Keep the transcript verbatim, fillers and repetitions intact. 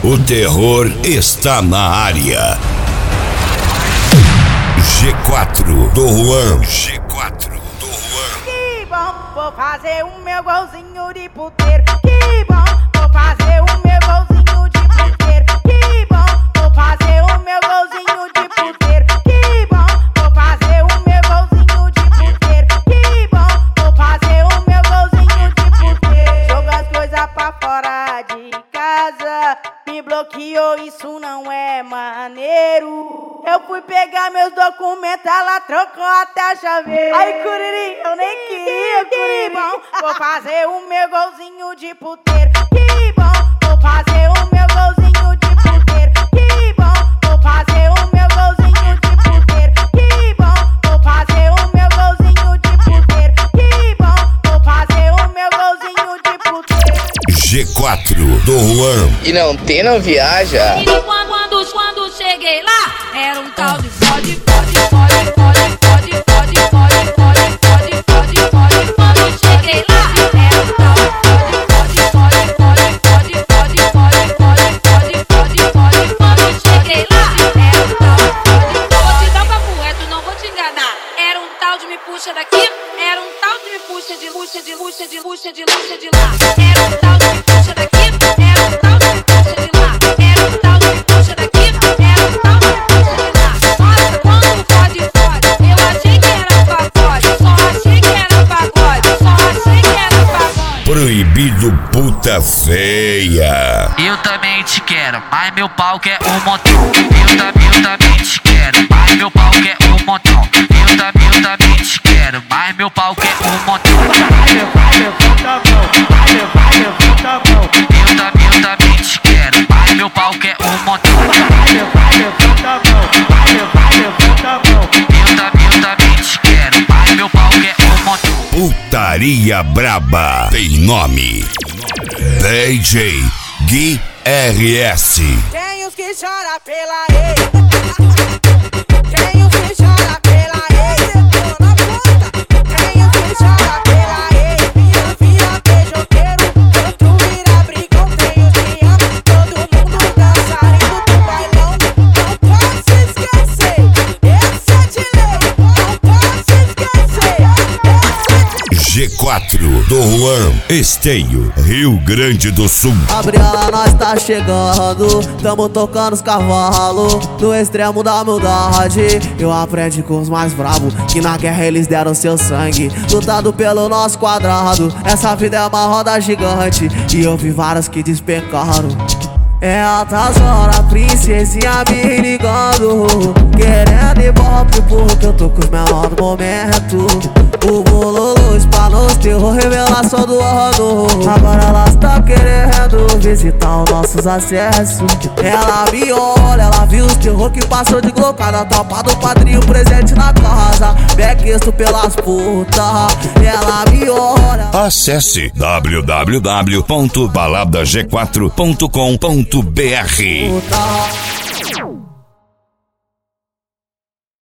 O terror está na área. G quatro do Juan. G quatro do Juan. Que bom, vou fazer o meu golzinho de puteiro. Que bom, vou fazer o meu golzinho de puteiro. Que bom, vou fazer o meu golzinho de puteiro. Que bom, vou fazer o meu golzinho de puteiro. Que bom, vou fazer o meu golzinho de puteiro. Joga as coisas pra fora de casa. Me bloqueou, isso não é maneiro. Eu fui pegar meus documentos, ela trocou até a chaveira. Ai, Curiri, eu nem queria, Curiri. Que bom, vou fazer o meu golzinho de puteiro. Que bom, vou fazer o meu golzinho de puteiro. Que bom, vou fazer o meu golzinho de puteiro. Que bom, vou fazer o meu golzinho de puteiro. Que bom, vou fazer o meu golzinho de puteiro. G quatro do Juan. E não tem, não viaja. E quando, quando, quando cheguei lá, era um tal de fode, fode, fode, fode, fode, fode, fode, fode, fode, fode, fode. Quando cheguei lá, era um tal de fode, fode, fode, fode, fode, fode, fode, fode, fode, fode. Quando cheguei lá, era um tal de fode. Vou te dar um papo reto, não vou te enganar. Era um tal de me puxa daqui, era um tal de me puxa de puxa de puxa de puxa de puxa de lá. Era um tal de me puxa daqui, era um tal de me puxa de lá. Era um tal de me puxa daqui, era um tal de me puxa de lá. Nossa, quando fode, fode, eu achei que era pagode, só achei que era pagode, só achei que era pagode. Proibido puta feia. Eu também te quero, mas meu pau quer um montão. Eu também, eu também te quero, mas meu pau quer um montão. Eu também, eu também te quero, mas meu pau quer um montão. Eu também, eu também te quero, mas meu pau quer um montão. Eu também, eu também te quero, mas meu pau quer um montão. Putaria braba tem nome. D J Gui R S. Tem os que choram pela ex. Tem os que choram pela ex. Depois na puta. Tem os que choram pela ex. Vira, vira, beijoqueiro. Outro vira brigão. Tem os que amam. Todo mundo dançarino do bailão. Não posso esquecer. Esse é de lei. Não posso esquecer. G quatro do Juan. Esteio, Rio Grande do Sul. Gabriela, nós tá chegando, tamo tocando os cavalos no extremo da humildade. Eu aprendi com os mais bravos, que na guerra eles deram seu sangue, lutando pelo nosso quadrado. Essa vida é uma roda gigante, e eu vi várias que despencaram. É altas horas, princesinha me ligando, querendo ibope porque eu tô com os menores do momento. O bololô, espanos, terror, revelação do ano. Agora elas tão querendo visitar os nossos acessos. Ela me olha, ela viu os terror que passou de glocada. Topa do padrinho presente na casa, bequisto pelas putas. Ela me olha. Acesse w w w ponto balada g quatro ponto com ponto b r. Puta.